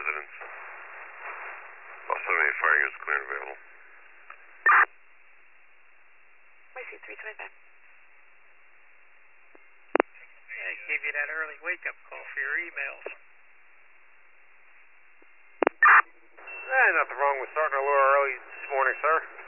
residence. All 78 fire units clear and available. I see 325. I gave you that early wake-up call for your emails. Nothing wrong with starting a little early this morning, sir.